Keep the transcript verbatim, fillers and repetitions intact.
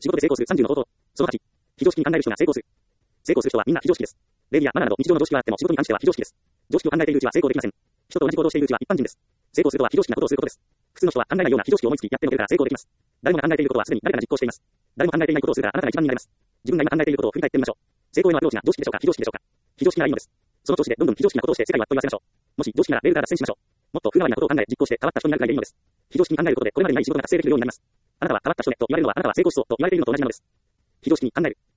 仕事で成功するさんじゅうの方法。そのはち、非常識に考える人が成功する。成功する人はみんな非常識です。礼儀やマナーなど日常の常識はあっても仕事に関しては非常識です。常識を考えているうちは成功できません。人と同じ行動をしているうちは一般人です。成功するとは非常識なことをすることです。普通の人は考えないような非常識を思いつきやってのけるから成功できます。誰もが考えていることはすでに誰かが実行しています。誰も考えていないことをするからあなたが一番になれます。自分が今考えていることを振り返ってみましょう。成功へのアプローチが常識でしょうか非常識でしょうか。非常識ならいいのです。その調子でどんどん非常識なことをして世界をあっと言わせましょう。もし常識ならレールから脱線しましょう。もっと風変わりなことを考え実行して変わった人になるくらいでいいのです。非常識に考えることでこれまでにない仕事が達成できるようになります。あなたは変わった人ねと言われるのはあなたは成功しそうと言われているのと同じなのです。非常識に考える。